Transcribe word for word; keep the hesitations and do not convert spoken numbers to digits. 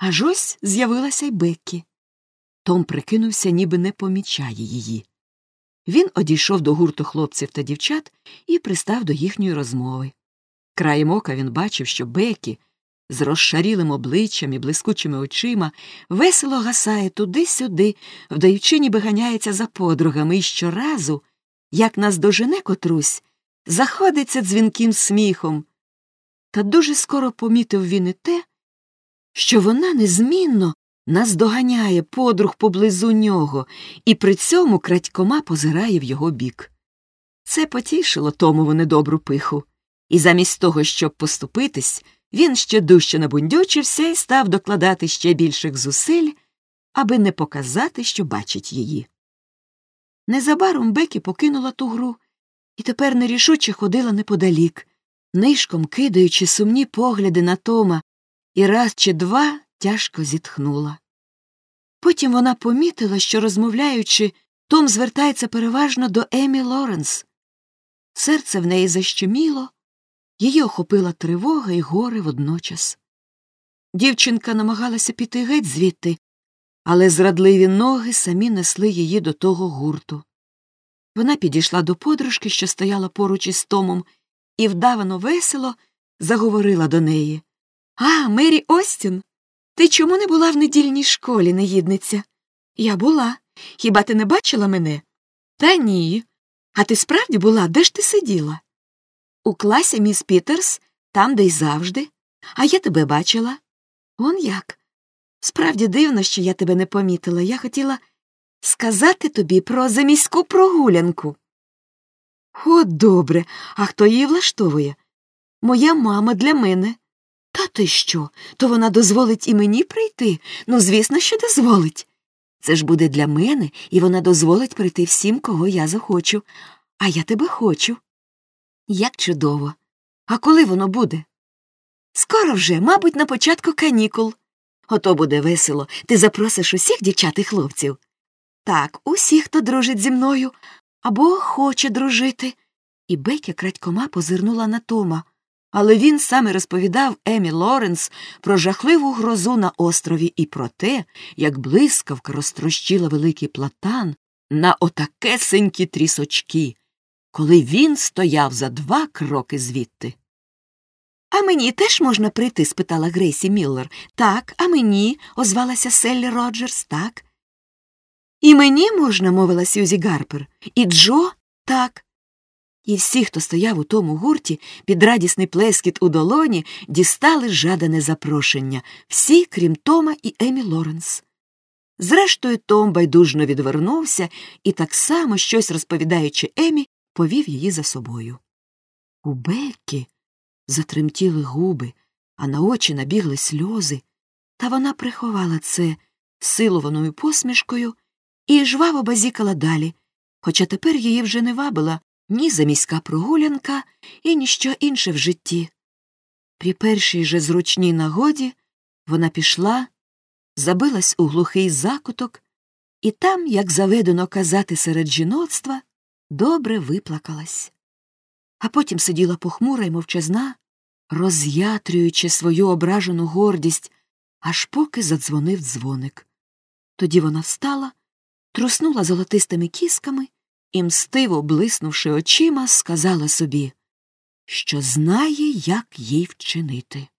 Аж ось з'явилася й Беккі. Том прикинувся, ніби не помічає її. Він одійшов до гурту хлопців та дівчат і пристав до їхньої розмови. Краєм ока він бачив, що Беккі з розшарілим обличчям і блискучими очима весело гасає туди-сюди, вдаючи, ніби ганяється за подругами, і щоразу, як наздожене котрусь, заходиться дзвінким сміхом. Та дуже скоро помітив він і те, що вона незмінно наздоганяє подруг поблизу нього і при цьому крадькома позирає в його бік. Це потішило Томову недобру пиху, і замість того, щоб поступитись, він ще дужче набундючився і став докладати ще більших зусиль, аби не показати, що бачить її. Незабаром Беккі покинула ту гру і тепер нерішуче ходила неподалік, нишком кидаючи сумні погляди на Тома, і раз чи два тяжко зітхнула. Потім вона помітила, що, розмовляючи, Том звертається переважно до Емі Лоренс. Серце в неї защеміло, її охопила тривога і горе водночас. Дівчинка намагалася піти геть звідти, але зрадливі ноги самі несли її до того гурту. Вона підійшла до подружки, що стояла поруч із Томом, і вдавано весело заговорила до неї. «А, Мері Остін, ти чому не була в недільній школі, негідниця?» «Я була. Хіба ти не бачила мене?» «Та ні. А ти справді була? Де ж ти сиділа?» «У класі міс Пітерс, там, де й завжди. А я тебе бачила». «Он як? Справді дивно, що я тебе не помітила. Я хотіла сказати тобі про заміську прогулянку». «О, добре. А хто її влаштовує?» «Моя мама для мене». «Та ти що? То вона дозволить і мені прийти?» «Ну, звісно, що дозволить. Це ж буде для мене, і вона дозволить прийти всім, кого я захочу. А я тебе хочу». «Як чудово! А коли воно буде?» «Скоро вже, мабуть, на початку канікул. Ото буде весело. Ти запросиш усіх дівчат і хлопців?» «Так, усіх, хто дружить зі мною. Або хоче дружити». І Беккі крадькома позирнула на Тома, але він саме розповідав Емі Лоренс про жахливу грозу на острові і про те, як блискавка розтрощила великий платан на отакесенькі трісочки, коли він стояв за два кроки звідти. «А мені теж можна прийти?» – спитала Грейсі Міллер. «Так, а мені?» – озвалася Селлі Роджерс. «Так». «І мені можна?» – мовила Сьюзі Гарпер. «І Джо?» «Так». І всі, хто стояв у тому гурті, під радісний плескіт у долоні, дістали жадане запрошення. Всі, крім Тома і Емі Лоренс. Зрештою, Том байдужно відвернувся і, так само, щось розповідаючи Емі, повів її за собою. У Беккі затремтіли губи, а на очі набігли сльози, та вона приховала це силованою посмішкою і жваво базікала далі, хоча тепер її вже не вабила ні заміська прогулянка і ніщо інше в житті. При першій же зручній нагоді вона пішла, забилась у глухий закуток і там, як заведено казати серед жіноцтва, добре виплакалась. А потім сиділа похмура й мовчазна, роз'ятрюючи свою ображену гордість, аж поки задзвонив дзвоник. Тоді вона встала, труснула золотистими кісками і, мстиво блиснувши очима, сказала собі, що знає, як їй вчинити.